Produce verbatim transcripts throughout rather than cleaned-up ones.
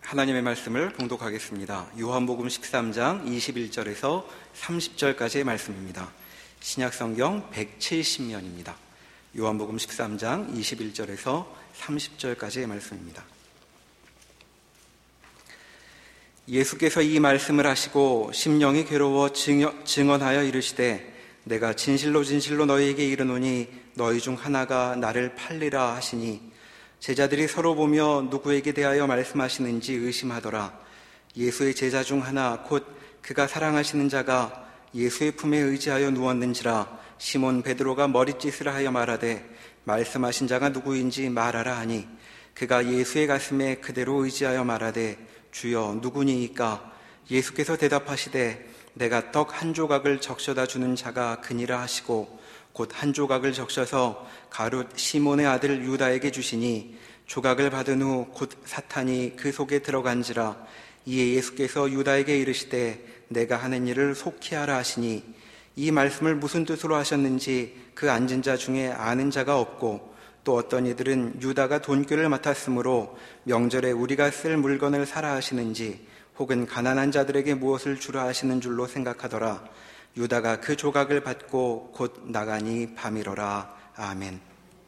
하나님의 말씀을 봉독하겠습니다. 요한복음 십삼 장 이십일 절에서 삼십 절까지의 말씀입니다. 신약성경 백칠십 면입니다. 요한복음 십삼 장 이십일 절에서 삼십 절까지의 말씀입니다. 예수께서 이 말씀을 하시고 심령이 괴로워 증언하여 이르시되 내가 진실로 진실로 너희에게 이르노니 너희 중 하나가 나를 팔리라 하시니 제자들이 서로 보며 누구에게 대하여 말씀하시는지 의심하더라. 예수의 제자 중 하나 곧 그가 사랑하시는 자가 예수의 품에 의지하여 누웠는지라. 시몬 베드로가 머리짓을 하여 말하되 말씀하신 자가 누구인지 말하라 하니 그가 예수의 가슴에 그대로 의지하여 말하되 주여 누구니이까? 예수께서 대답하시되 내가 떡 한 조각을 적셔다 주는 자가 그니라 하시고 곧 한 조각을 적셔서 가룟 시몬의 아들 유다에게 주시니 조각을 받은 후 곧 사탄이 그 속에 들어간지라. 이에 예수께서 유다에게 이르시되 내가 하는 일을 속히 하라 하시니 이 말씀을 무슨 뜻으로 하셨는지 그 앉은 자 중에 아는 자가 없고 또 어떤 이들은 유다가 돈꾀를 맡았으므로 명절에 우리가 쓸 물건을 사라 하시는지 혹은 가난한 자들에게 무엇을 주라 하시는 줄로 생각하더라. 유다가 그 조각을 받고 곧 나가니 밤이로라. 아멘.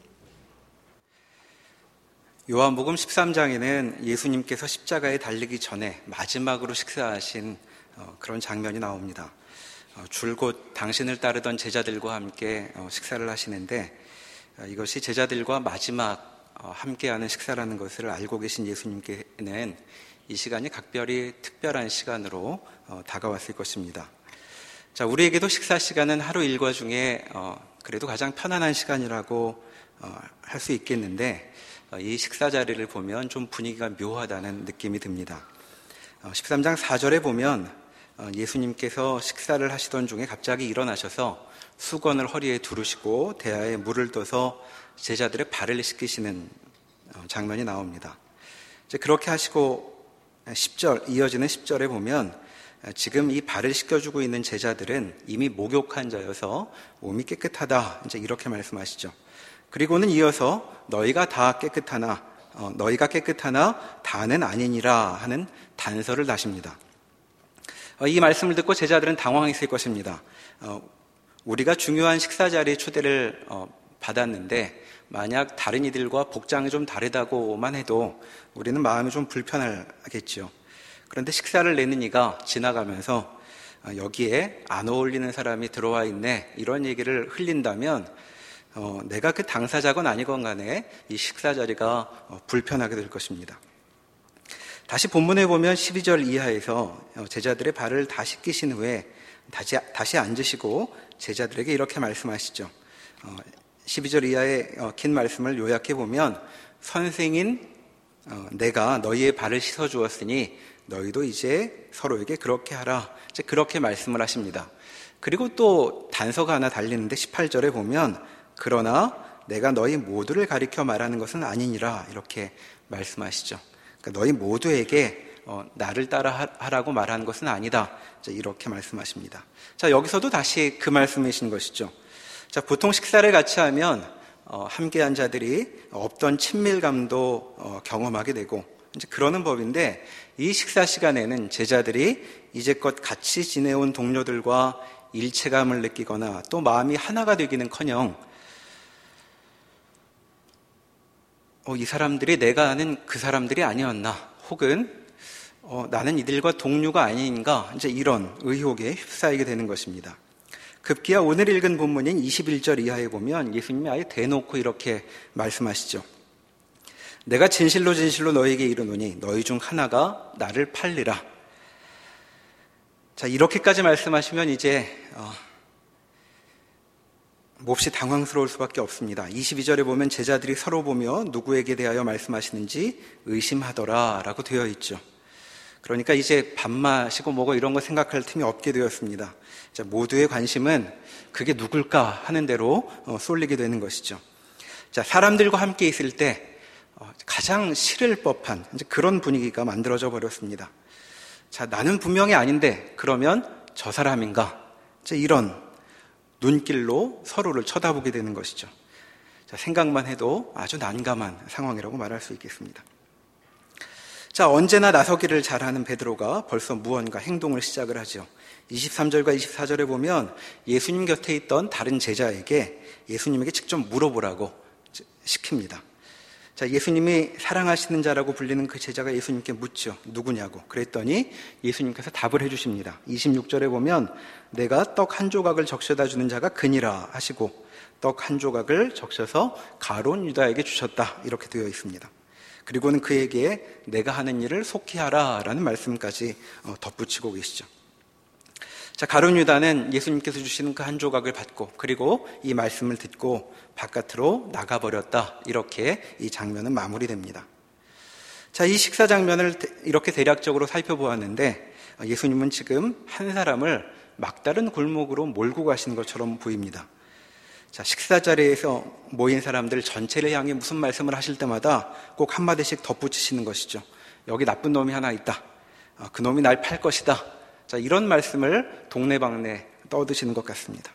요한복음 십삼 장에는 예수님께서 십자가에 달리기 전에 마지막으로 식사하신 그런 장면이 나옵니다. 줄곧 당신을 따르던 제자들과 함께 식사를 하시는데 이것이 제자들과 마지막 함께하는 식사라는 것을 알고 계신 예수님께는 이 시간이 각별히 특별한 시간으로 다가왔을 것입니다. 자, 우리에게도 식사 시간은 하루 일과 중에 어, 그래도 가장 편안한 시간이라고 어, 할 수 있겠는데 어, 이 식사 자리를 보면 좀 분위기가 묘하다는 느낌이 듭니다. 어, 십삼 장 사 절에 보면 어, 예수님께서 식사를 하시던 중에 갑자기 일어나셔서 수건을 허리에 두르시고 대야에 물을 떠서 제자들의 발을 씻기시는 어, 장면이 나옵니다. 이제 그렇게 하시고 십 절 이어지는 십 절에 보면 지금 이 발을 씻겨주고 있는 제자들은 이미 목욕한 자여서 몸이 깨끗하다. 이제 이렇게 말씀하시죠. 그리고는 이어서 너희가 다 깨끗하나, 어, 너희가 깨끗하나 다는 아니니라 하는 단서를 다십니다. 어, 이 말씀을 듣고 제자들은 당황했을 것입니다. 어, 우리가 중요한 식사 자리에 초대를 어, 받았는데 만약 다른 이들과 복장이 좀 다르다고만 해도 우리는 마음이 좀 불편하겠죠. 그런데 식사를 내는 이가 지나가면서 여기에 안 어울리는 사람이 들어와 있네 이런 얘기를 흘린다면 어, 내가 그 당사자건 아니건 간에 이 식사 자리가 어, 불편하게 될 것입니다. 다시 본문에 보면 십이 절 이하에서 제자들의 발을 다 씻기신 후에 다시, 다시 앉으시고 제자들에게 이렇게 말씀하시죠. 어, 십이 절 이하의 어, 긴 말씀을 요약해 보면 선생인 어, 내가 너희의 발을 씻어 주었으니 너희도 이제 서로에게 그렇게 하라. 이제 그렇게 말씀을 하십니다. 그리고 또 단서가 하나 달리는데 십팔 절에 보면 그러나 내가 너희 모두를 가리켜 말하는 것은 아니니라 이렇게 말씀하시죠. 그러니까 너희 모두에게 어, 나를 따라 하라고 말하는 것은 아니다. 이제 이렇게 말씀하십니다. 자, 여기서도 다시 그 말씀이신 것이죠. 자, 보통 식사를 같이 하면 어, 함께한 자들이 없던 친밀감도 어, 경험하게 되고 이제 그러는 법인데 이 식사 시간에는 제자들이 이제껏 같이 지내온 동료들과 일체감을 느끼거나 또 마음이 하나가 되기는커녕 어, 이 사람들이 내가 아는 그 사람들이 아니었나 혹은 어, 나는 이들과 동료가 아닌가 이제 이런 의혹에 휩싸이게 되는 것입니다. 급기야 오늘 읽은 본문인 이십일 절 이하에 보면 예수님이 아예 대놓고 이렇게 말씀하시죠. 내가 진실로 진실로 너희에게 이르노니 너희 중 하나가 나를 팔리라. 자, 이렇게까지 말씀하시면 이제 어, 몹시 당황스러울 수밖에 없습니다. 이십이 절에 보면 제자들이 서로 보며 누구에게 대하여 말씀하시는지 의심하더라 라고 되어 있죠. 그러니까 이제 밥 마시고 뭐고 이런 거 생각할 틈이 없게 되었습니다. 자, 모두의 관심은 그게 누굴까 하는 대로 어, 쏠리게 되는 것이죠. 자, 사람들과 함께 있을 때 가장 싫을 법한 이제 그런 분위기가 만들어져 버렸습니다. 자, 나는 분명히 아닌데 그러면 저 사람인가? 이제 이런 눈길로 서로를 쳐다보게 되는 것이죠. 자, 생각만 해도 아주 난감한 상황이라고 말할 수 있겠습니다. 자, 자, 언제나 나서기를 잘하는 베드로가 벌써 무언가 행동을 시작을 하죠. 이십삼 절과 이십사 절에 보면 예수님 곁에 있던 다른 제자에게 예수님에게 직접 물어보라고 시킵니다. 자, 예수님이 사랑하시는 자라고 불리는 그 제자가 예수님께 묻죠. 누구냐고. 그랬더니 예수님께서 답을 해주십니다. 이십육 절에 보면 내가 떡 한 조각을 적셔다 주는 자가 그니라 하시고 떡 한 조각을 적셔서 가룟 유다에게 주셨다. 이렇게 되어 있습니다. 그리고는 그에게 내가 하는 일을 속히 하라 라는 말씀까지 덧붙이고 계시죠. 자, 가룟 유다는 예수님께서 주시는 그 한 조각을 받고 그리고 이 말씀을 듣고 바깥으로 나가버렸다. 이렇게 이 장면은 마무리됩니다. 자, 이 식사 장면을 이렇게 대략적으로 살펴보았는데 예수님은 지금 한 사람을 막다른 골목으로 몰고 가시는 것처럼 보입니다. 자, 식사 자리에서 모인 사람들 전체를 향해 무슨 말씀을 하실 때마다 꼭 한마디씩 덧붙이시는 것이죠. 여기 나쁜 놈이 하나 있다. 그 놈이 날 팔 것이다. 자, 이런 말씀을 동네방네 떠드시는 것 같습니다.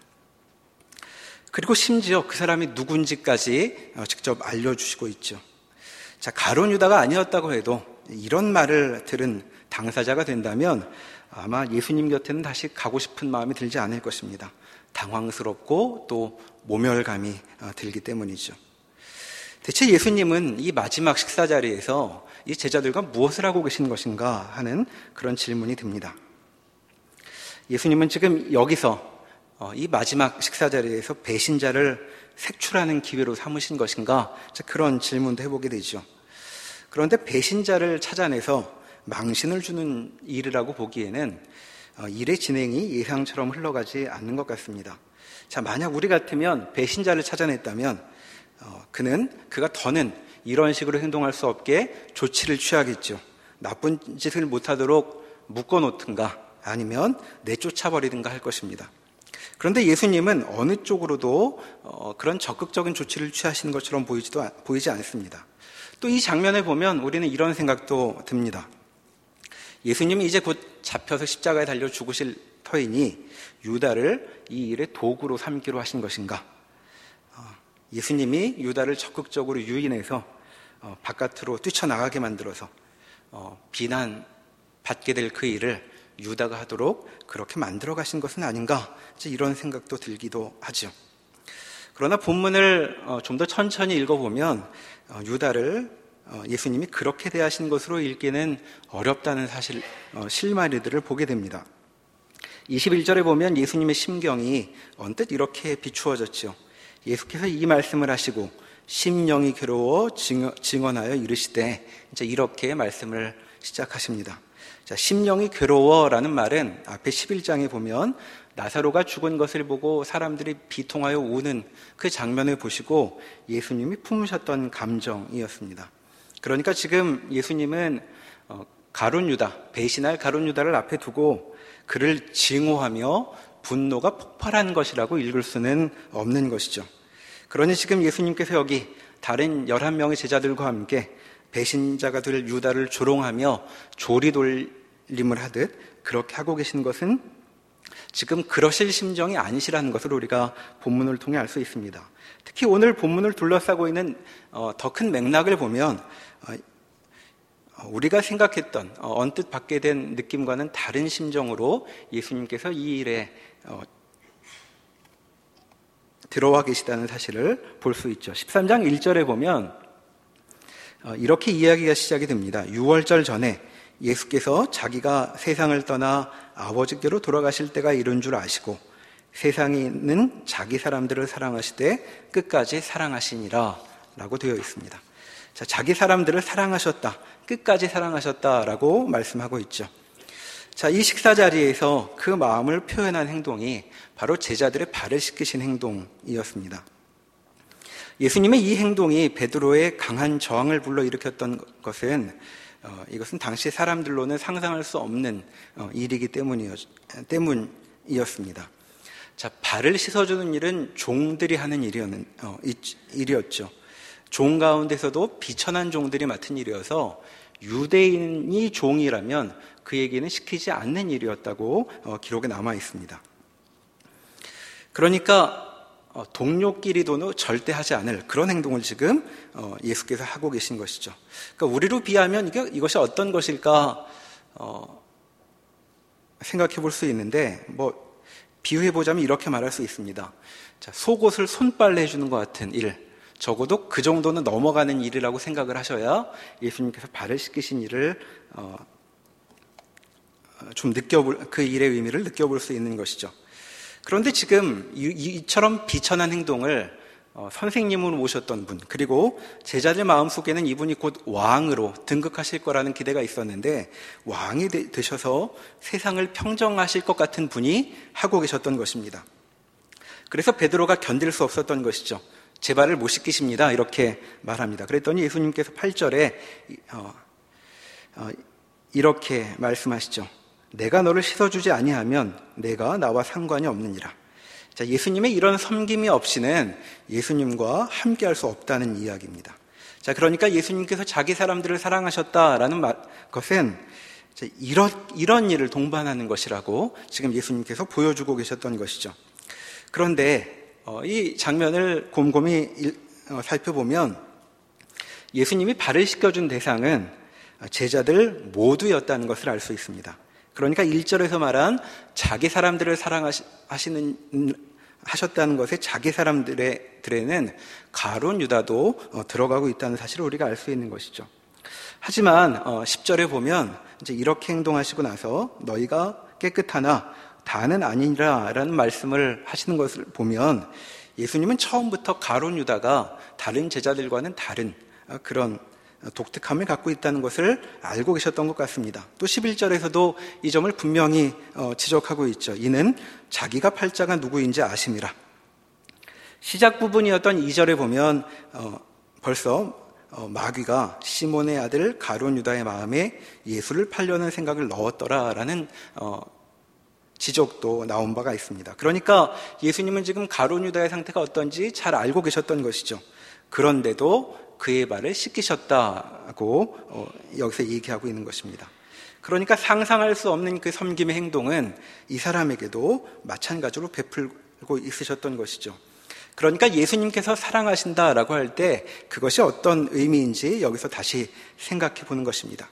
그리고 심지어 그 사람이 누군지까지 직접 알려주시고 있죠. 자, 가룟 유다가 아니었다고 해도 이런 말을 들은 당사자가 된다면 아마 예수님 곁에는 다시 가고 싶은 마음이 들지 않을 것입니다. 당황스럽고 또 모멸감이 들기 때문이죠. 대체 예수님은 이 마지막 식사 자리에서 이 제자들과 무엇을 하고 계신 것인가 하는 그런 질문이 듭니다. 예수님은 지금 여기서 이 마지막 식사 자리에서 배신자를 색출하는 기회로 삼으신 것인가? 그런 질문도 해보게 되죠. 그런데 배신자를 찾아내서 망신을 주는 일이라고 보기에는 일의 진행이 예상처럼 흘러가지 않는 것 같습니다. 자, 만약 우리 같으면 배신자를 찾아냈다면 그는 그가 더는 이런 식으로 행동할 수 없게 조치를 취하겠죠. 나쁜 짓을 못하도록 묶어놓든가 아니면 내쫓아버리든가 할 것입니다. 그런데 예수님은 어느 쪽으로도 그런 적극적인 조치를 취하시는 것처럼 보이지도, 보이지 않습니다. 또 이 장면을 보면 우리는 이런 생각도 듭니다. 예수님이 이제 곧 잡혀서 십자가에 달려 죽으실 터이니 유다를 이 일의 도구로 삼기로 하신 것인가? 예수님이 유다를 적극적으로 유인해서 바깥으로 뛰쳐나가게 만들어서 비난받게 될 그 일을 유다가 하도록 그렇게 만들어 가신 것은 아닌가? 이런 생각도 들기도 하죠. 그러나 본문을 좀 더 천천히 읽어보면 유다를 예수님이 그렇게 대하신 것으로 읽기는 어렵다는 사실, 실마리들을 보게 됩니다. 이십일 절에 보면 예수님의 심경이 언뜻 이렇게 비추어졌죠. 예수께서 이 말씀을 하시고 심령이 괴로워 증언하여 이르시되 이제 이렇게 말씀을 시작하십니다. 자, 심령이 괴로워라는 말은 앞에 십일 장에 보면 나사로가 죽은 것을 보고 사람들이 비통하여 우는 그 장면을 보시고 예수님이 품으셨던 감정이었습니다. 그러니까 지금 예수님은 가룟 유다, 배신할 가룟 유다를 앞에 두고 그를 징후하며 분노가 폭발한 것이라고 읽을 수는 없는 것이죠. 그러니 지금 예수님께서 여기 다른 열한 명의 제자들과 함께 배신자가 될 유다를 조롱하며 조리돌림을 하듯 그렇게 하고 계신 것은 지금 그러실 심정이 아니시라는 것을 우리가 본문을 통해 알 수 있습니다. 특히 오늘 본문을 둘러싸고 있는 더 큰 맥락을 보면 우리가 생각했던 언뜻 받게 된 느낌과는 다른 심정으로 예수님께서 이 일에 들어와 계시다는 사실을 볼 수 있죠. 십삼 장 일 절에 보면 이렇게 이야기가 시작이 됩니다. 유월절 전에 예수께서 자기가 세상을 떠나 아버지께로 돌아가실 때가 이른 줄 아시고 세상에는 자기 사람들을 사랑하시되 끝까지 사랑하시니라 라고 되어 있습니다. 자, 자기 사람들을 사랑하셨다, 끝까지 사랑하셨다라고 말씀하고 있죠. 자, 이 식사 자리에서 그 마음을 표현한 행동이 바로 제자들의 발을 씻기신 행동이었습니다. 예수님의 이 행동이 베드로의 강한 저항을 불러일으켰던 것은 어, 이것은 당시 사람들로는 상상할 수 없는 어, 일이기 때문이었, 때문이었습니다. 자, 발을 씻어주는 일은 종들이 하는 일이었, 어, 일이었죠. 종 가운데서도 비천한 종들이 맡은 일이어서 유대인이 종이라면 그에게는 시키지 않는 일이었다고 어, 기록에 남아 있습니다. 그러니까 동료끼리도 절대 하지 않을 그런 행동을 지금 예수께서 하고 계신 것이죠. 그러니까 우리로 비하면 이게, 이것이 어떤 것일까 어, 생각해 볼 수 있는데, 뭐 비유해 보자면 이렇게 말할 수 있습니다. 자, 속옷을 손빨래 해주는 것 같은 일, 적어도 그 정도는 넘어가는 일이라고 생각을 하셔야 예수님께서 발을 씻기신 일을 어, 좀 느껴볼, 그 일의 의미를 느껴볼 수 있는 것이죠. 그런데 지금 이, 이처럼 비천한 행동을 어, 선생님으로 모셨던 분, 그리고 제자들 마음속에는 이분이 곧 왕으로 등극하실 거라는 기대가 있었는데, 왕이 되, 되셔서 세상을 평정하실 것 같은 분이 하고 계셨던 것입니다. 그래서 베드로가 견딜 수 없었던 것이죠. 제 발을 못 씻기십니다, 이렇게 말합니다. 그랬더니 예수님께서 팔 절에 어, 어, 이렇게 말씀하시죠. 내가 너를 씻어주지 아니하면 내가 나와 상관이 없느니라. 자, 예수님의 이런 섬김이 없이는 예수님과 함께할 수 없다는 이야기입니다. 자, 그러니까 예수님께서 자기 사람들을 사랑하셨다라는 말, 것은 자, 이런, 이런 일을 동반하는 것이라고 지금 예수님께서 보여주고 계셨던 것이죠. 그런데 어, 이 장면을 곰곰이 일, 어, 살펴보면 예수님이 발을 씻겨준 대상은 제자들 모두였다는 것을 알 수 있습니다. 그러니까 일 절에서 말한 자기 사람들을 사랑하시는, 하셨다는 것에 자기 사람들에는 가룟 유다도 들어가고 있다는 사실을 우리가 알 수 있는 것이죠. 하지만 십 절에 보면 이제 이렇게 행동하시고 나서 너희가 깨끗하나 다는 아니라 라는 말씀을 하시는 것을 보면 예수님은 처음부터 가룟 유다가 다른 제자들과는 다른 그런 독특함을 갖고 있다는 것을 알고 계셨던 것 같습니다. 또 십일 절에서도 이 점을 분명히 지적하고 있죠. 이는 자기가 팔자가 누구인지 아심이라. 시작 부분이었던 이 절에 보면 벌써 마귀가 시몬의 아들 가룟 유다의 마음에 예수를 팔려는 생각을 넣었더라라는 지적도 나온 바가 있습니다. 그러니까 예수님은 지금 가룟 유다의 상태가 어떤지 잘 알고 계셨던 것이죠. 그런데도 그의 발을 씻기셨다고 어, 여기서 얘기하고 있는 것입니다. 그러니까 상상할 수 없는 그 섬김의 행동은 이 사람에게도 마찬가지로 베풀고 있으셨던 것이죠. 그러니까 예수님께서 사랑하신다라고 할 때 그것이 어떤 의미인지 여기서 다시 생각해 보는 것입니다.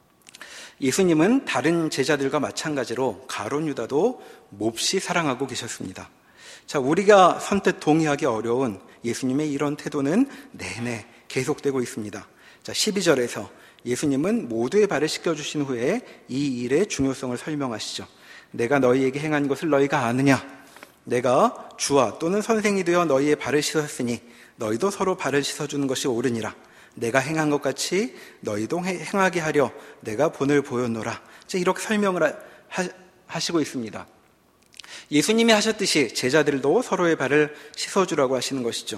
예수님은 다른 제자들과 마찬가지로 가룟 유다도 몹시 사랑하고 계셨습니다. 자, 우리가 선뜻 동의하기 어려운 예수님의 이런 태도는 내내 계속되고 있습니다. 자, 십이 절에서 예수님은 모두의 발을 씻겨주신 후에 이 일의 중요성을 설명하시죠. 내가 너희에게 행한 것을 너희가 아느냐? 내가 주와 또는 선생이 되어 너희의 발을 씻었으니 너희도 서로 발을 씻어주는 것이 옳으니라. 내가 행한 것 같이 너희도 행하게 하려 내가 본을 보였노라. 자, 이렇게 설명을 하, 하시고 있습니다. 예수님이 하셨듯이 제자들도 서로의 발을 씻어주라고 하시는 것이죠.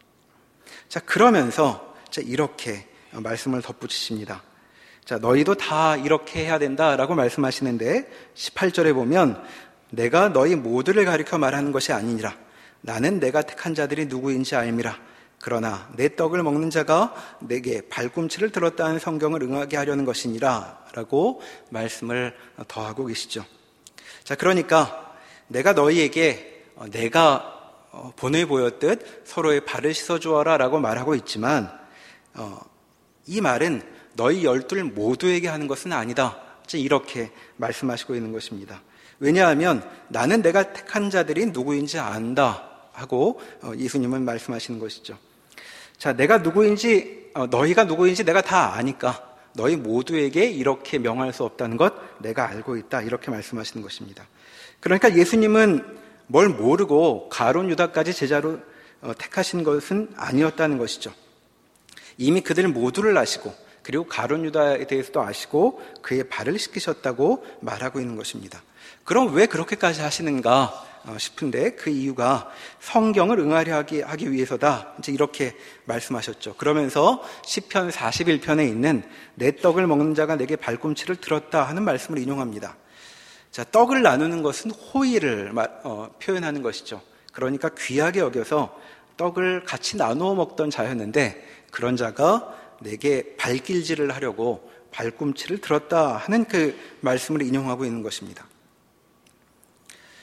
자, 그러면서 자, 이렇게 말씀을 덧붙이십니다. 자, 너희도 다 이렇게 해야 된다라고 말씀하시는데 십팔 절에 보면 내가 너희 모두를 가리켜 말하는 것이 아니니라. 나는 내가 택한 자들이 누구인지 알미라. 그러나 내 떡을 먹는 자가 내게 발꿈치를 들었다는 성경을 응하게 하려는 것이니라 라고 말씀을 더하고 계시죠. 자, 그러니까 내가 너희에게 내가 본을 보였듯 서로의 발을 씻어주어라 라고 말하고 있지만 어, 이 말은 너희 열둘 모두에게 하는 것은 아니다. 이렇게 말씀하시고 있는 것입니다. 왜냐하면 나는 내가 택한 자들이 누구인지 안다 하고 예수님은 말씀하시는 것이죠. 자, 내가 누구인지 너희가 누구인지 내가 다 아니까 너희 모두에게 이렇게 명할 수 없다는 것 내가 알고 있다 이렇게 말씀하시는 것입니다. 그러니까 예수님은 뭘 모르고 가룟 유다까지 제자로 택하신 것은 아니었다는 것이죠. 이미 그들 모두를 아시고 그리고 가룟 유다에 대해서도 아시고 그의 발을 씻기셨다고 말하고 있는 것입니다. 그럼 왜 그렇게까지 하시는가 싶은데 그 이유가 성경을 응하려 하기 위해서다. 이제 이렇게 말씀하셨죠. 그러면서 시편 사십일 편에 있는 내 떡을 먹는 자가 내게 발꿈치를 들었다 하는 말씀을 인용합니다. 자, 떡을 나누는 것은 호의를 어, 표현하는 것이죠. 그러니까 귀하게 여겨서 떡을 같이 나누어 먹던 자였는데 그런 자가 내게 발길질을 하려고 발꿈치를 들었다 하는 그 말씀을 인용하고 있는 것입니다.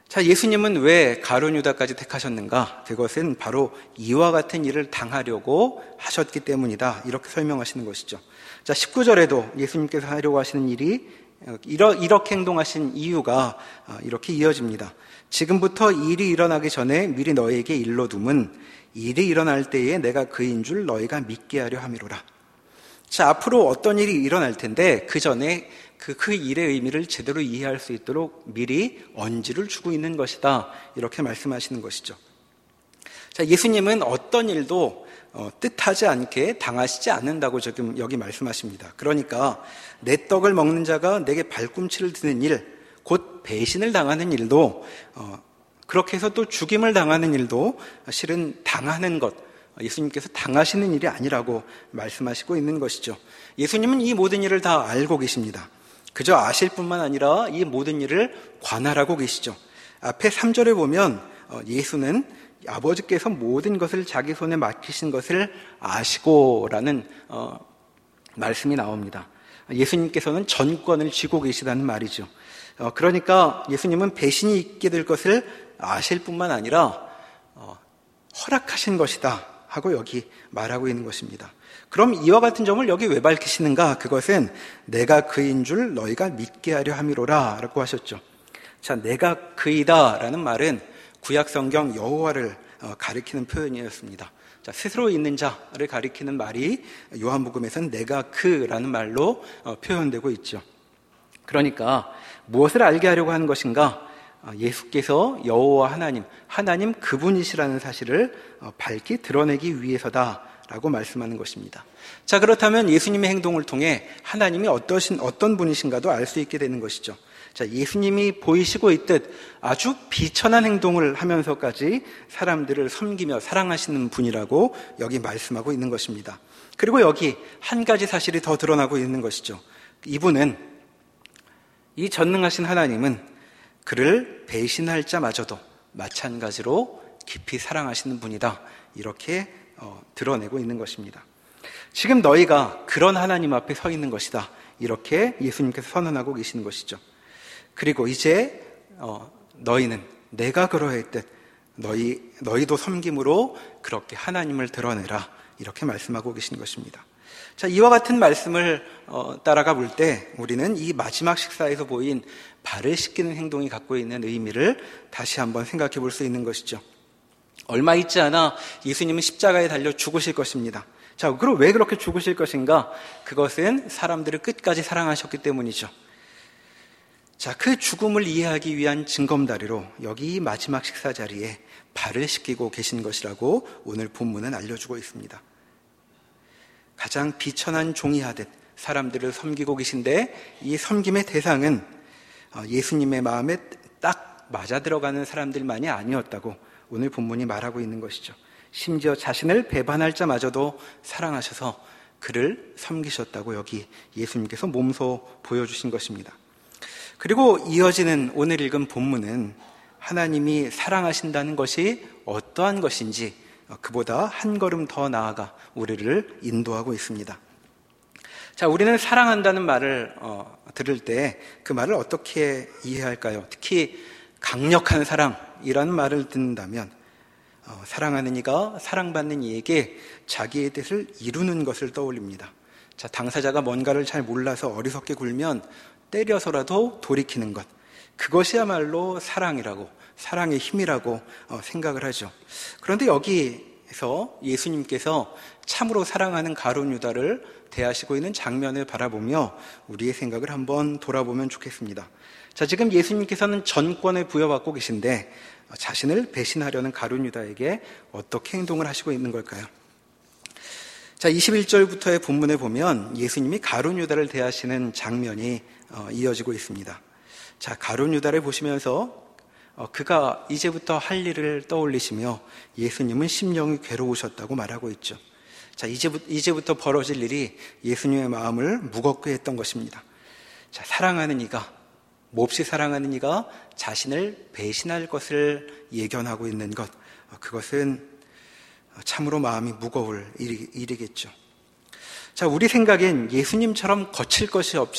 자, 예수님은 왜 가룟 유다까지 택하셨는가? 그것은 바로 이와 같은 일을 당하려고 하셨기 때문이다. 이렇게 설명하시는 것이죠. 자, 십구 절에도 예수님께서 하려고 하시는 일이 이렇게 행동하신 이유가 이렇게 이어집니다. 지금부터 일이 일어나기 전에 미리 너희에게 일러둠은 일이 일어날 때에 내가 그인 줄 너희가 믿게 하려 함이로라. 자, 앞으로 어떤 일이 일어날 텐데 그 전에 그, 그 일의 의미를 제대로 이해할 수 있도록 미리 언지를 주고 있는 것이다. 이렇게 말씀하시는 것이죠. 자, 예수님은 어떤 일도 어, 뜻하지 않게 당하시지 않는다고 지금 여기 말씀하십니다. 그러니까 내 떡을 먹는 자가 내게 발꿈치를 드는 일, 곧 배신을 당하는 일도 어, 그렇게 해서 또 죽임을 당하는 일도 실은 당하는 것, 예수님께서 당하시는 일이 아니라고 말씀하시고 있는 것이죠. 예수님은 이 모든 일을 다 알고 계십니다. 그저 아실 뿐만 아니라 이 모든 일을 관할하고 계시죠. 앞에 삼 절에 보면 예수는 아버지께서 모든 것을 자기 손에 맡기신 것을 아시고라는 어, 말씀이 나옵니다. 예수님께서는 전권을 쥐고 계시다는 말이죠. 어, 그러니까 예수님은 배신이 있게 될 것을 아실 뿐만 아니라 어, 허락하신 것이다 하고 여기 말하고 있는 것입니다. 그럼 이와 같은 점을 여기 왜 밝히시는가? 그것은 내가 그인 줄 너희가 믿게 하려 함이로라 라고 하셨죠. 자, 내가 그이다 라는 말은 구약성경 여호와를 가리키는 표현이었습니다. 자, 스스로 있는 자를 가리키는 말이 요한복음에서는 내가 그라는 말로 표현되고 있죠. 그러니까 무엇을 알게 하려고 하는 것인가? 예수께서 여호와 하나님, 하나님 그분이시라는 사실을 밝히 드러내기 위해서다 라고 말씀하는 것입니다. 자, 그렇다면 예수님의 행동을 통해 하나님이 어떠신, 어떤 분이신가도 알 수 있게 되는 것이죠. 자, 예수님이 보이시고 있듯 아주 비천한 행동을 하면서까지 사람들을 섬기며 사랑하시는 분이라고 여기 말씀하고 있는 것입니다. 그리고 여기 한 가지 사실이 더 드러나고 있는 것이죠. 이분은, 이 전능하신 하나님은 그를 배신할 자마저도 마찬가지로 깊이 사랑하시는 분이다. 이렇게 어, 드러내고 있는 것입니다. 지금 너희가 그런 하나님 앞에 서 있는 것이다. 이렇게 예수님께서 선언하고 계시는 것이죠. 그리고 이제 어, 너희는 내가 그러했듯 너희, 너희도 섬김으로 그렇게 하나님을 드러내라. 이렇게 말씀하고 계신 것입니다. 자, 이와 같은 말씀을 어, 따라가 볼 때 우리는 이 마지막 식사에서 보인 발을 씻기는 행동이 갖고 있는 의미를 다시 한번 생각해 볼 수 있는 것이죠. 얼마 있지 않아 예수님은 십자가에 달려 죽으실 것입니다. 자, 그럼 왜 그렇게 죽으실 것인가? 그것은 사람들을 끝까지 사랑하셨기 때문이죠. 자, 그 죽음을 이해하기 위한 징검다리로 여기 마지막 식사 자리에 발을 씻기고 계신 것이라고 오늘 본문은 알려주고 있습니다. 가장 비천한 종이 하듯 사람들을 섬기고 계신데 이 섬김의 대상은 예수님의 마음에 딱 맞아 들어가는 사람들만이 아니었다고 오늘 본문이 말하고 있는 것이죠. 심지어 자신을 배반할 자마저도 사랑하셔서 그를 섬기셨다고 여기 예수님께서 몸소 보여주신 것입니다. 그리고 이어지는 오늘 읽은 본문은 하나님이 사랑하신다는 것이 어떠한 것인지 그보다 한 걸음 더 나아가 우리를 인도하고 있습니다. 자, 우리는 사랑한다는 말을 어, 들을 때 그 말을 어떻게 이해할까요? 특히 강력한 사랑이라는 말을 듣는다면 어, 사랑하는 이가 사랑받는 이에게 자기의 뜻을 이루는 것을 떠올립니다. 자, 당사자가 뭔가를 잘 몰라서 어리석게 굴면 때려서라도 돌이키는 것, 그것이야말로 사랑이라고, 사랑의 힘이라고 어, 생각을 하죠. 그런데 여기에서 예수님께서 참으로 사랑하는 가룟 유다를 대하시고 있는 장면을 바라보며 우리의 생각을 한번 돌아보면 좋겠습니다. 자, 지금 예수님께서는 전권을 부여받고 계신데 자신을 배신하려는 가룟 유다에게 어떻게 행동을 하시고 있는 걸까요? 자, 이십일 절부터의 본문에 보면 예수님이 가룟 유다를 대하시는 장면이 어, 이어지고 있습니다. 자, 가룟 유다를 보시면서 어, 그가 이제부터 할 일을 떠올리시며 예수님은 심령이 괴로우셨다고 말하고 있죠. 자, 이제부터, 이제부터 벌어질 일이 예수님의 마음을 무겁게 했던 것입니다. 자, 사랑하는 이가, 몹시 사랑하는 이가 자신을 배신할 것을 예견하고 있는 것, 그것은 참으로 마음이 무거울 일이, 일이겠죠. 자, 우리 생각엔 예수님처럼 거칠 것이 없이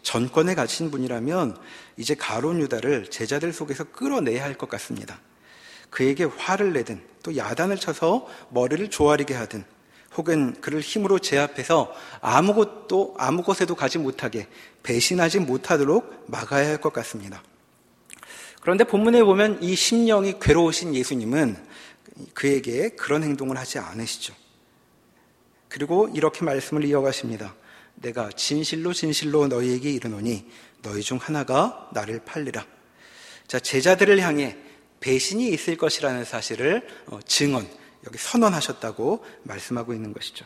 전권에 가신 분이라면 이제 가룟 유다를 제자들 속에서 끌어내야 할 것 같습니다. 그에게 화를 내든 또 야단을 쳐서 머리를 조아리게 하든 혹은 그를 힘으로 제압해서 아무것도 아무 곳에도 가지 못하게 배신하지 못하도록 막아야 할 것 같습니다. 그런데 본문에 보면 이 심령이 괴로우신 예수님은 그에게 그런 행동을 하지 않으시죠. 그리고 이렇게 말씀을 이어가십니다. 내가 진실로 진실로 너희에게 이르노니 너희 중 하나가 나를 팔리라. 자, 제자들을 향해 배신이 있을 것이라는 사실을 증언, 여기 선언하셨다고 말씀하고 있는 것이죠.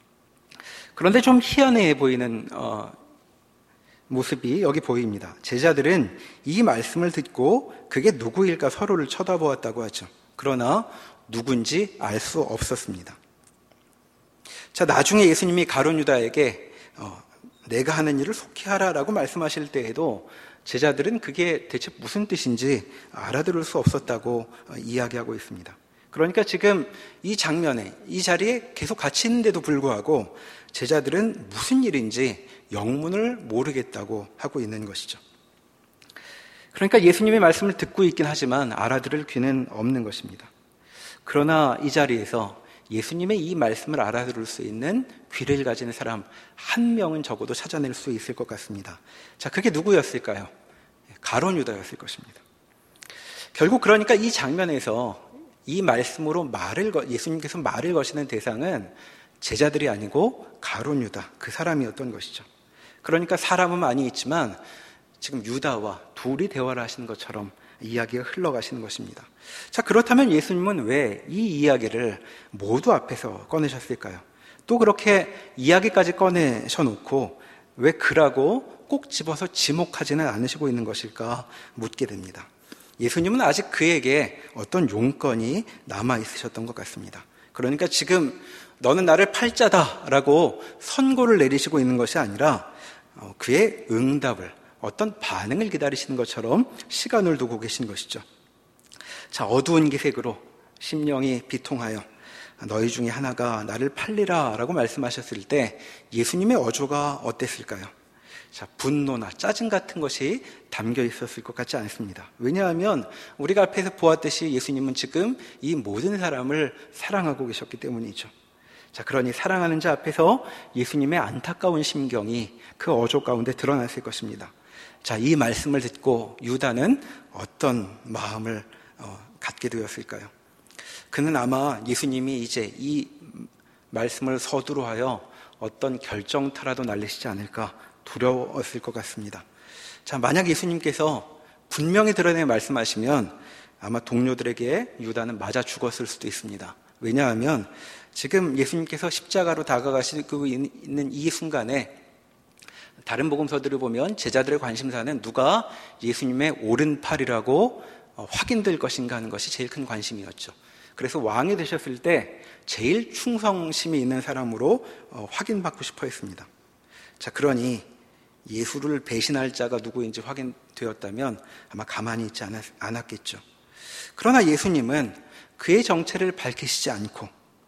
그런데 좀 희한해 보이는 어, 모습이 여기 보입니다. 제자들은 이 말씀을 듣고 그게 누구일까 서로를 쳐다보았다고 하죠. 그러나 누군지 알 수 없었습니다. 자, 나중에 예수님이 가룟 유다에게 어, 내가 하는 일을 속히 하라라고 말씀하실 때에도 제자들은 그게 대체 무슨 뜻인지 알아들을 수 없었다고 어, 이야기하고 있습니다. 그러니까 지금 이 장면에, 이 자리에 계속 같이 있는데도 불구하고 제자들은 무슨 일인지 영문을 모르겠다고 하고 있는 것이죠. 그러니까 예수님의 말씀을 듣고 있긴 하지만 알아들을 귀는 없는 것입니다. 그러나 이 자리에서 예수님의 이 말씀을 알아들을 수 있는 귀를 가진 사람 한 명은 적어도 찾아낼 수 있을 것 같습니다. 자, 그게 누구였을까요? 가룟 유다였을 것입니다. 결국 그러니까 이 장면에서 이 말씀으로 말을, 예수님께서 말을 거시는 대상은 제자들이 아니고 가룟 유다, 그 사람이었던 것이죠. 그러니까 사람은 많이 있지만 지금 유다와 둘이 대화를 하시는 것처럼 이야기가 흘러가시는 것입니다. 자, 그렇다면 예수님은 왜 이 이야기를 모두 앞에서 꺼내셨을까요? 또 그렇게 이야기까지 꺼내셔놓고 왜 그라고 꼭 집어서 지목하지는 않으시고 있는 것일까 묻게 됩니다. 예수님은 아직 그에게 어떤 용건이 남아있으셨던 것 같습니다. 그러니까 지금 너는 나를 팔자다라고 선고를 내리시고 있는 것이 아니라 그의 응답을, 어떤 반응을 기다리시는 것처럼 시간을 두고 계신 것이죠. 자, 어두운 기색으로 심령이 비통하여 너희 중에 하나가 나를 팔리라 라고 말씀하셨을 때 예수님의 어조가 어땠을까요? 자, 분노나 짜증 같은 것이 담겨 있었을 것 같지 않습니다. 왜냐하면 우리가 앞에서 보았듯이 예수님은 지금 이 모든 사람을 사랑하고 계셨기 때문이죠. 자, 그러니 사랑하는 자 앞에서 예수님의 안타까운 심경이 그 어조 가운데 드러났을 것입니다. 자, 이 말씀을 듣고 유다는 어떤 마음을 어, 갖게 되었을까요? 그는 아마 예수님이 이제 이 말씀을 서두로 하여 어떤 결정타라도 날리시지 않을까 두려웠을 것 같습니다. 자, 만약 예수님께서 분명히 드러내 말씀하시면 아마 동료들에게 유다는 맞아 죽었을 수도 있습니다. 왜냐하면 지금 예수님께서 십자가로 다가가시고 있는 이 순간에 다른 복음서들을 보면 제자들의 관심사는 누가 예수님의 오른팔이라고 확인될 것인가 하는 것이 제일 큰 관심이었죠. 그래서 왕이 되셨을 때 제일 충성심이 있는 사람으로 확인받고 싶어 했습니다. 자, 그러니 예수를 배신할 자가 누구인지 확인되었다면 아마 가만히 있지 않았, 않았겠죠. 그러나 예수님은 그의 정체를 밝히시지 않고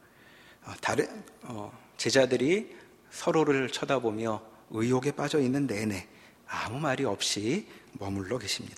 다른 제자들이 서로를 쳐다보며 의욕에 빠져 있는 내내 아무 말이 없이 머물러 계십니다.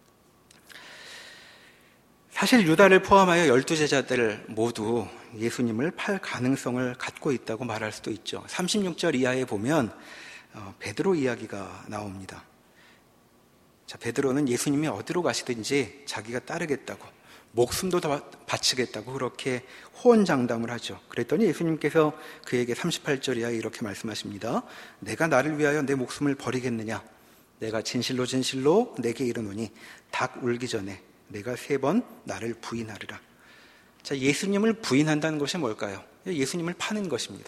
사실 유다를 포함하여 열두 제자들 모두 예수님을 팔 가능성을 갖고 있다고 말할 수도 있죠. 삼십육 절 이하에 보면 베드로 이야기가 나옵니다. 자, 베드로는 예수님이 어디로 가시든지 자기가 따르겠다고, 목숨도 다 바치겠다고 그렇게 호언장담을 하죠. 그랬더니 예수님께서 그에게 삼십팔 절 이하에 이렇게 말씀하십니다. 내가 나를 위하여 내 목숨을 버리겠느냐? 내가 진실로 진실로 내게 이르노니 닭 울기 전에 내가 세 번 나를 부인하리라. 자, 예수님을 부인한다는 것이 뭘까요? 예수님을 파는 것입니다.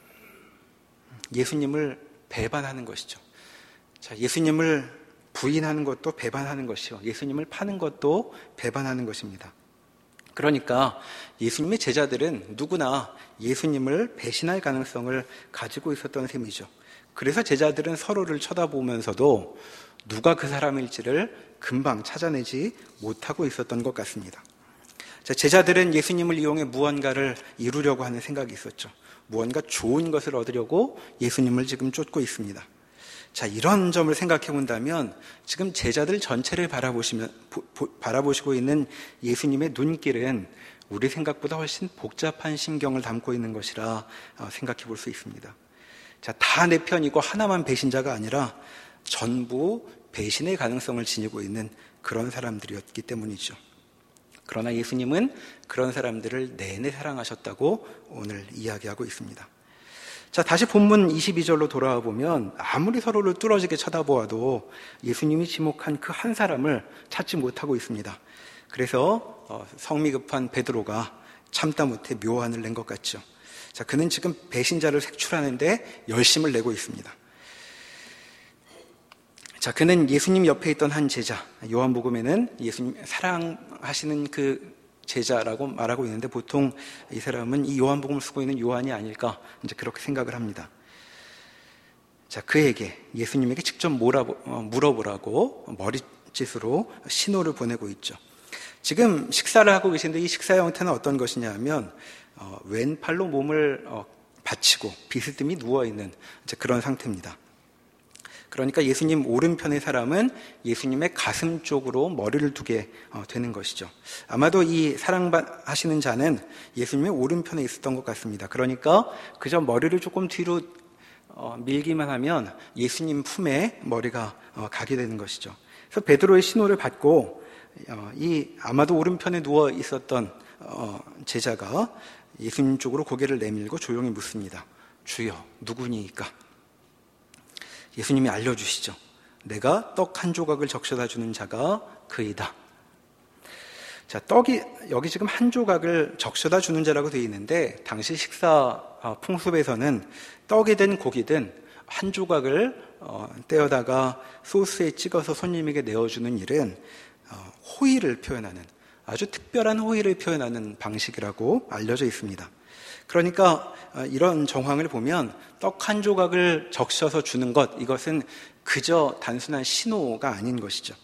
예수님을 배반하는 것이죠. 자, 예수님을 부인하는 것도 배반하는 것이요, 예수님을 파는 것도 배반하는 것입니다. 그러니까 예수님의 제자들은 누구나 예수님을 배신할 가능성을 가지고 있었던 셈이죠. 그래서 제자들은 서로를 쳐다보면서도 누가 그 사람일지를 금방 찾아내지 못하고 있었던 것 같습니다. 자, 제자들은 예수님을 이용해 무언가를 이루려고 하는 생각이 있었죠. 무언가 좋은 것을 얻으려고 예수님을 지금 쫓고 있습니다. 자, 이런 점을 생각해 본다면 지금 제자들 전체를 바라보시면, 보, 보, 바라보시고 있는 예수님의 눈길은 우리 생각보다 훨씬 복잡한 심경을 담고 있는 것이라 생각해 볼 수 있습니다. 자, 다 내 편이고 하나만 배신자가 아니라 전부 배신의 가능성을 지니고 있는 그런 사람들이었기 때문이죠. 그러나 예수님은 그런 사람들을 내내 사랑하셨다고 오늘 이야기하고 있습니다. 자, 다시 본문 이십이 절로 돌아와 보면 아무리 서로를 뚫어지게 쳐다보아도 예수님이 지목한 그 한 사람을 찾지 못하고 있습니다. 그래서 성미 급한 베드로가 참다 못해 묘안을 낸 것 같죠. 자, 그는 지금 배신자를 색출하는데 열심을 내고 있습니다. 자, 그는 예수님 옆에 있던 한 제자, 요한복음에는 예수님 사랑하시는 그 제자라고 말하고 있는데 보통 이 사람은 이 요한복음을 쓰고 있는 요한이 아닐까 이제 그렇게 생각을 합니다. 자, 그에게 예수님에게 직접 물어보라고 머리짓으로 신호를 보내고 있죠. 지금 식사를 하고 계신데 이 식사 형태는 어떤 것이냐 하면 어, 왼팔로 몸을 어, 받치고 비스듬히 누워있는 이제 그런 상태입니다. 그러니까 예수님 오른편의 사람은 예수님의 가슴 쪽으로 머리를 두게 되는 것이죠. 아마도 이 사랑하시는 자는 예수님의 오른편에 있었던 것 같습니다. 그러니까 그저 머리를 조금 뒤로 밀기만 하면 예수님 품에 머리가 가게 되는 것이죠. 그래서 베드로의 신호를 받고 이 아마도 오른편에 누워 있었던 제자가 예수님 쪽으로 고개를 내밀고 조용히 묻습니다. 주여, 누구니까? 예수님이 알려주시죠. 내가 떡 한 조각을 적셔다 주는 자가 그이다. 자, 떡이 여기 지금 한 조각을 적셔다 주는 자라고 되어 있는데 당시 식사 풍습에서는 떡이든 고기든 한 조각을 떼어다가 소스에 찍어서 손님에게 내어주는 일은 호의를 표현하는 아주 특별한 호의를 표현하는 방식이라고 알려져 있습니다. 그러니까 이런 정황을 보면 떡 한 조각을 적셔서 주는 것, 이것은 그저 단순한 신호가 아닌 것이죠.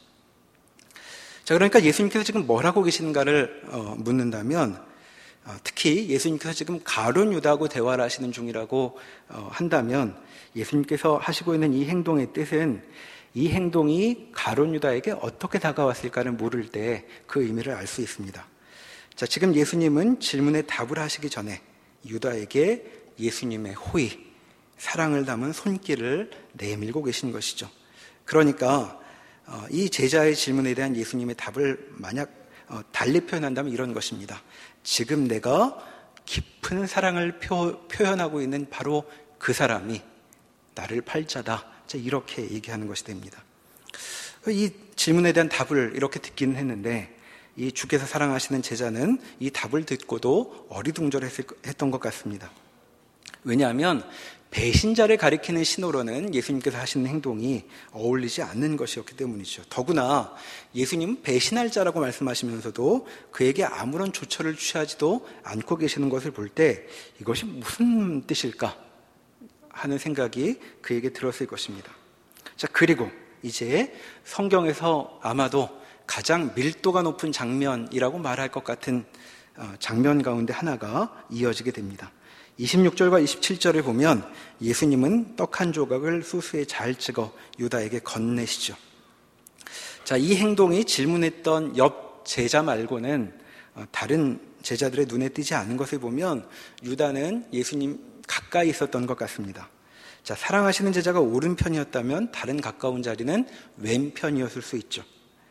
자, 그러니까 예수님께서 지금 뭘 하고 계신가를 묻는다면 특히 예수님께서 지금 가룟 유다하고 대화를 하시는 중이라고 한다면 예수님께서 하시고 있는 이 행동의 뜻은 이 행동이 가룟 유다에게 어떻게 다가왔을까를 물을 때 그 의미를 알 수 있습니다. 자, 지금 예수님은 질문에 답을 하시기 전에 유다에게 예수님의 호의, 사랑을 담은 손길을 내밀고 계신 것이죠. 그러니까 이 제자의 질문에 대한 예수님의 답을 만약 달리 표현한다면 이런 것입니다. 지금 내가 깊은 사랑을 표, 표현하고 있는 바로 그 사람이 나를 팔자다. 이렇게 얘기하는 것이 됩니다. 이 질문에 대한 답을 이렇게 듣기는 했는데 이 주께서 사랑하시는 제자는 이 답을 듣고도 어리둥절했던 것 같습니다. 왜냐하면 배신자를 가리키는 신호로는 예수님께서 하시는 행동이 어울리지 않는 것이었기 때문이죠. 더구나 예수님은 배신할 자라고 말씀하시면서도 그에게 아무런 조처를 취하지도 않고 계시는 것을 볼 때 이것이 무슨 뜻일까 하는 생각이 그에게 들었을 것입니다. 자, 그리고 이제 성경에서 아마도 가장 밀도가 높은 장면이라고 말할 것 같은 장면 가운데 하나가 이어지게 됩니다. 이십육 절과 이십칠 절을 보면 예수님은 떡 한 조각을 소스에 잘 찍어 유다에게 건네시죠. 자, 이 행동이 질문했던 옆 제자 말고는 다른 제자들의 눈에 띄지 않은 것을 보면 유다는 예수님 가까이 있었던 것 같습니다. 자, 사랑하시는 제자가 오른편이었다면 다른 가까운 자리는 왼편이었을 수 있죠.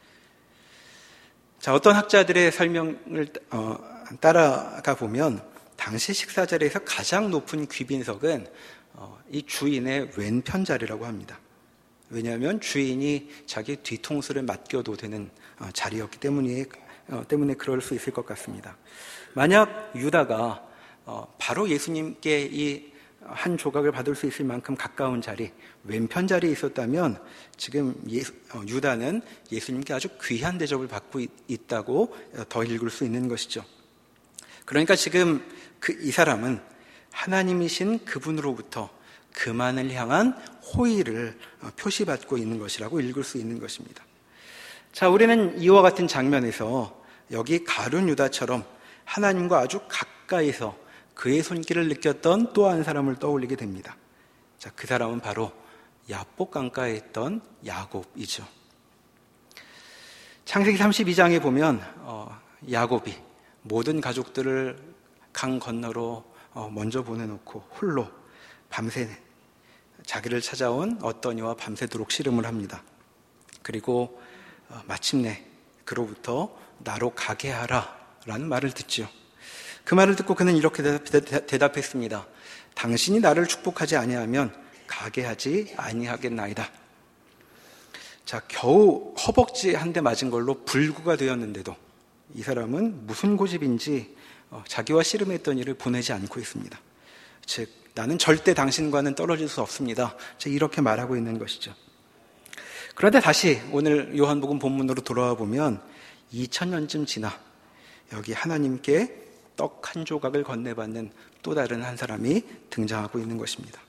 자, 어떤 학자들의 설명을 어, 따라가 보면 당시 식사 자리에서 가장 높은 귀빈석은 어, 이 주인의 왼편 자리라고 합니다. 왜냐하면 주인이 자기 뒤통수를 맡겨도 되는 어, 자리였기 때문에, 어, 때문에 그럴 수 있을 것 같습니다. 만약 유다가 어, 바로 예수님께 이 한 조각을 받을 수 있을 만큼 가까운 자리, 왼편 자리에 있었다면 지금 예수, 어, 유다는 예수님께 아주 귀한 대접을 받고 있, 있다고 더 읽을 수 있는 것이죠. 그러니까 지금 그, 이 사람은 하나님이신 그분으로부터 그만을 향한 호의를 어, 표시받고 있는 것이라고 읽을 수 있는 것입니다. 자, 우리는 이와 같은 장면에서 여기 가룟 유다처럼 하나님과 아주 가까이서 그의 손길을 느꼈던 또 한 사람을 떠올리게 됩니다. 자, 그 사람은 바로 야복 강가에 있던 야곱이죠. 창세기 삼십이 장에 보면 어, 야곱이 모든 가족들을 강 건너로 어, 먼저 보내놓고 홀로 밤새 자기를 찾아온 어떤 이와 밤새도록 씨름을 합니다. 그리고 어, 마침내 그로부터 나로 가게 하라 라는 말을 듣죠. 그 말을 듣고 그는 이렇게 대답, 대답했습니다. 당신이 나를 축복하지 아니하면 가게 하지 아니하겠나이다. 자, 겨우 허벅지 한 대 맞은 걸로 불구가 되었는데도 이 사람은 무슨 고집인지 어, 자기와 씨름했던 일을 보내지 않고 있습니다. 즉, 나는 절대 당신과는 떨어질 수 없습니다. 즉, 이렇게 말하고 있는 것이죠. 그런데 다시 오늘 요한복음 본문으로 돌아와 보면 이천 년쯤 지나 여기 하나님께 떡 한 조각을 건네받는 또 다른 한 사람이 등장하고 있는 것입니다.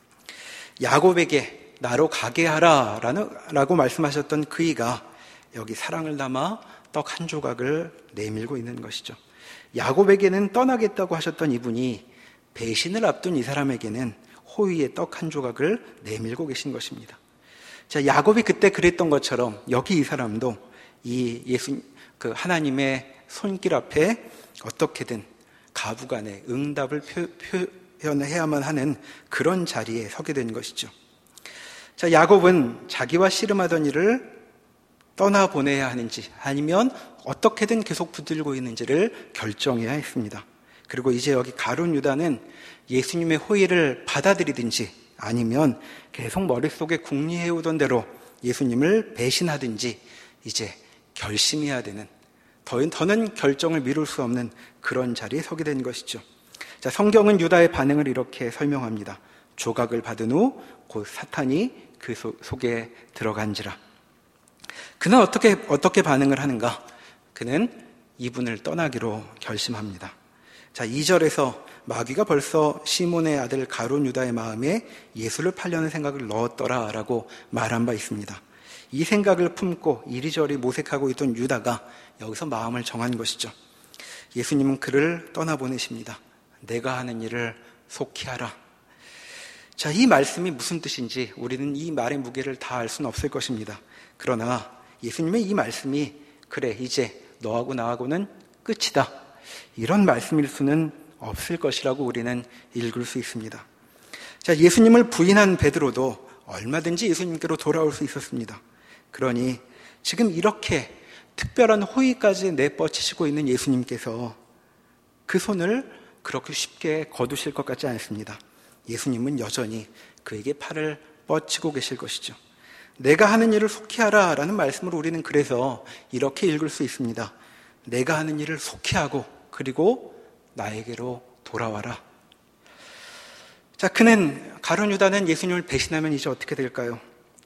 야곱에게 나로 가게 하라 라고 말씀하셨던 그이가 여기 사랑을 담아 떡 한 조각을 내밀고 있는 것이죠. 야곱에게는 떠나겠다고 하셨던 이분이 배신을 앞둔 이 사람에게는 호의의 떡 한 조각을 내밀고 계신 것입니다. 자, 야곱이 그때 그랬던 것처럼 여기 이 사람도 이 예수, 그 하나님의 손길 앞에 어떻게든 가부간의 응답을 표, 표현해야만 하는 그런 자리에 서게 된 것이죠. 자, 야곱은 자기와 씨름하던 일을 떠나보내야 하는지 아니면 어떻게든 계속 붙들고 있는지를 결정해야 했습니다. 그리고 이제 여기 가룟 유다는 예수님의 호의를 받아들이든지 아니면 계속 머릿속에 궁리해오던 대로 예수님을 배신하든지 이제 결심해야 되는, 더는 결정을 미룰 수 없는 그런 자리에 서게 된 것이죠. 자, 성경은 유다의 반응을 이렇게 설명합니다. 조각을 받은 후 곧 사탄이 그 속에 들어간지라. 그는 어떻게, 어떻게 반응을 하는가? 그는 이분을 떠나기로 결심합니다. 자, 이 절에서 마귀가 벌써 시몬의 아들 가룟 유다의 마음에 예수를 팔려는 생각을 넣었더라 라고 말한 바 있습니다. 이 생각을 품고 이리저리 모색하고 있던 유다가 여기서 마음을 정한 것이죠. 예수님은 그를 떠나보내십니다. 내가 하는 일을 속히 하라. 자, 이 말씀이 무슨 뜻인지 우리는 이 말의 무게를 다 알 수는 없을 것입니다. 그러나 예수님의 이 말씀이 그래, 이제 너하고 나하고는 끝이다, 이런 말씀일 수는 없을 것이라고 우리는 읽을 수 있습니다. 자, 예수님을 부인한 베드로도 얼마든지 예수님께로 돌아올 수 있었습니다. 그러니 지금 이렇게 특별한 호의까지 내뻗치시고 있는 예수님께서 그 손을 그렇게 쉽게 거두실 것 같지 않습니다. 예수님은 여전히 그에게 팔을 뻗치고 계실 것이죠. 내가 하는 일을 속히 하라 라는 말씀으로 우리는 그래서 이렇게 읽을 수 있습니다. 내가 하는 일을 속히 하고 그리고 나에게로 돌아와라. 자, 그는 가룟 유다는 예수님을 배신하면 이제 어떻게 될까요?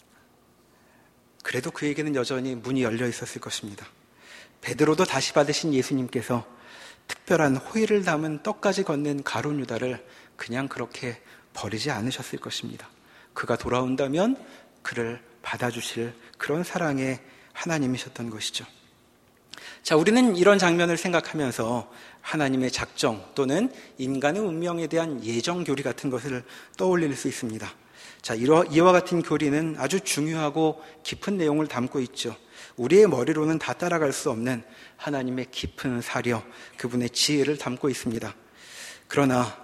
그래도 그에게는 여전히 문이 열려 있었을 것입니다. 베드로도 다시 받으신 예수님께서 특별한 호의를 담은 떡까지 건넨 가룟 유다를 그냥 그렇게 버리지 않으셨을 것입니다. 그가 돌아온다면 그를 받아주실 그런 사랑의 하나님이셨던 것이죠. 자, 우리는 이런 장면을 생각하면서 하나님의 작정 또는 인간의 운명에 대한 예정 교리 같은 것을 떠올릴 수 있습니다. 자, 이와 같은 교리는 아주 중요하고 깊은 내용을 담고 있죠. 우리의 머리로는 다 따라갈 수 없는 하나님의 깊은 사려, 그분의 지혜를 담고 있습니다. 그러나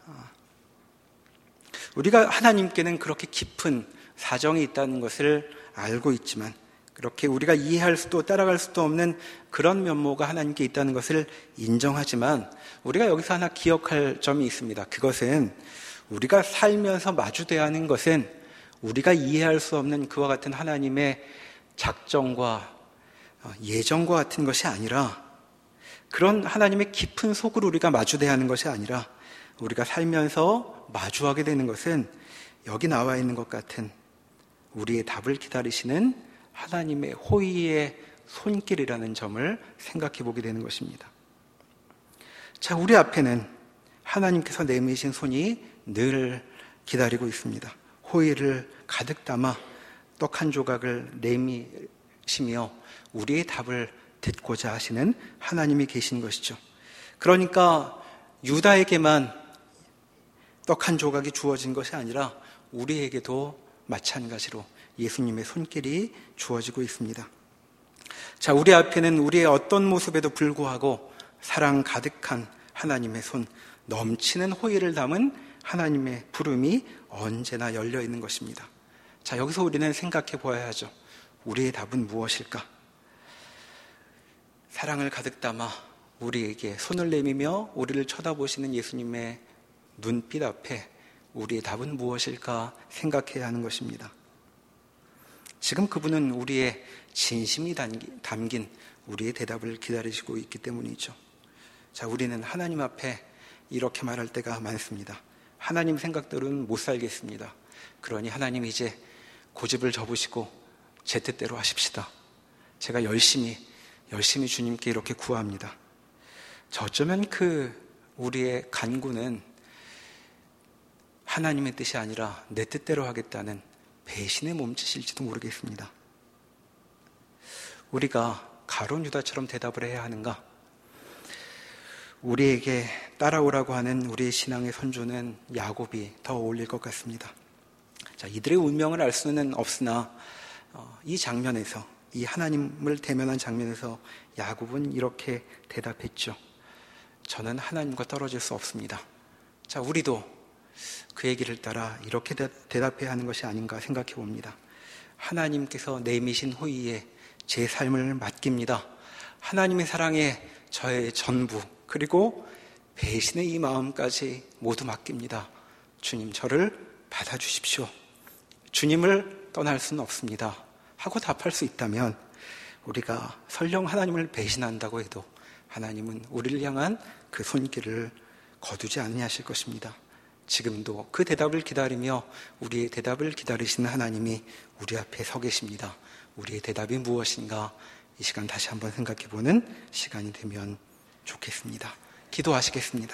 우리가 하나님께는 그렇게 깊은 사정이 있다는 것을 알고 있지만, 그렇게 우리가 이해할 수도 따라갈 수도 없는 그런 면모가 하나님께 있다는 것을 인정하지만, 우리가 여기서 하나 기억할 점이 있습니다. 그것은 우리가 살면서 마주대야 하는 것은 우리가 이해할 수 없는 그와 같은 하나님의 작정과 예정과 같은 것이 아니라, 그런 하나님의 깊은 속을 우리가 마주대야 하는 것이 아니라, 우리가 살면서 마주하게 되는 것은 여기 나와 있는 것 같은 우리의 답을 기다리시는 하나님의 호의의 손길이라는 점을 생각해 보게 되는 것입니다. 자, 우리 앞에는 하나님께서 내미신 손이 늘 기다리고 있습니다. 호의를 가득 담아 떡 한 조각을 내미시며 우리의 답을 듣고자 하시는 하나님이 계신 것이죠. 그러니까 유다에게만 떡 한 조각이 주어진 것이 아니라 우리에게도 마찬가지로 예수님의 손길이 주어지고 있습니다. 자, 우리 앞에는 우리의 어떤 모습에도 불구하고 사랑 가득한 하나님의 손, 넘치는 호의를 담은 하나님의 부름이 언제나 열려 있는 것입니다. 자, 여기서 우리는 생각해 보아야 하죠. 우리의 답은 무엇일까? 사랑을 가득 담아 우리에게 손을 내밀며 우리를 쳐다보시는 예수님의 눈빛 앞에 우리의 답은 무엇일까 생각해야 하는 것입니다. 지금 그분은 우리의 진심이 담긴 우리의 대답을 기다리시고 있기 때문이죠. 자, 우리는 하나님 앞에 이렇게 말할 때가 많습니다. 하나님 생각대로는 못 살겠습니다. 그러니 하나님 이제 고집을 접으시고 제 뜻대로 하십시다. 제가 열심히 열심히 주님께 이렇게 구합니다. 자, 어쩌면 그 우리의 간구는 하나님의 뜻이 아니라 내 뜻대로 하겠다는 배신의 몸짓일지도 모르겠습니다. 우리가 가룟 유다처럼 대답을 해야 하는가? 우리에게 따라오라고 하는 우리의 신앙의 선조는 야곱이 더 어울릴 것 같습니다. 자, 이들의 운명을 알 수는 없으나 어, 이 장면에서, 이 하나님을 대면한 장면에서 야곱은 이렇게 대답했죠. 저는 하나님과 떨어질 수 없습니다. 자, 우리도 그 얘기를 따라 이렇게 대답해야 하는 것이 아닌가 생각해 봅니다. 하나님께서 내미신 호의에 제 삶을 맡깁니다. 하나님의 사랑에 저의 전부, 그리고 배신의 이 마음까지 모두 맡깁니다. 주님, 저를 받아주십시오. 주님을 떠날 수는 없습니다 하고 답할 수 있다면, 우리가 설령 하나님을 배신한다고 해도 하나님은 우리를 향한 그 손길을 거두지 않으실 것입니다. 지금도 그 대답을 기다리며 우리의 대답을 기다리시는 하나님이 우리 앞에 서 계십니다. 우리의 대답이 무엇인가 이 시간 다시 한번 생각해보는 시간이 되면 좋겠습니다. 기도하시겠습니다.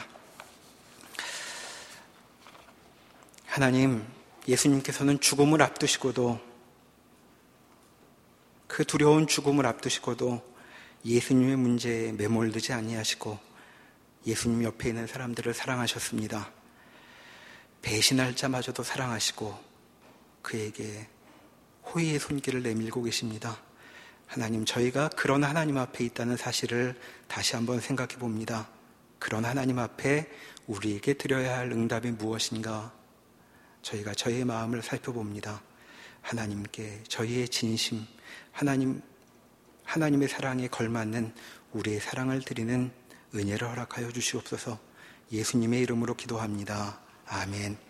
하나님, 예수님께서는 죽음을 앞두시고도, 그 두려운 죽음을 앞두시고도 예수님의 문제에 매몰되지 아니하시고 예수님 옆에 있는 사람들을 사랑하셨습니다. 배신할 자마저도 사랑하시고 그에게 호의의 손길을 내밀고 계십니다. 하나님, 저희가 그런 하나님 앞에 있다는 사실을 다시 한번 생각해 봅니다. 그런 하나님 앞에 우리에게 드려야 할 응답이 무엇인가? 저희가 저희의 마음을 살펴봅니다. 하나님께 저희의 진심, 하나님, 하나님의 사랑에 걸맞는 우리의 사랑을 드리는 은혜를 허락하여 주시옵소서. 예수님의 이름으로 기도합니다. 아멘.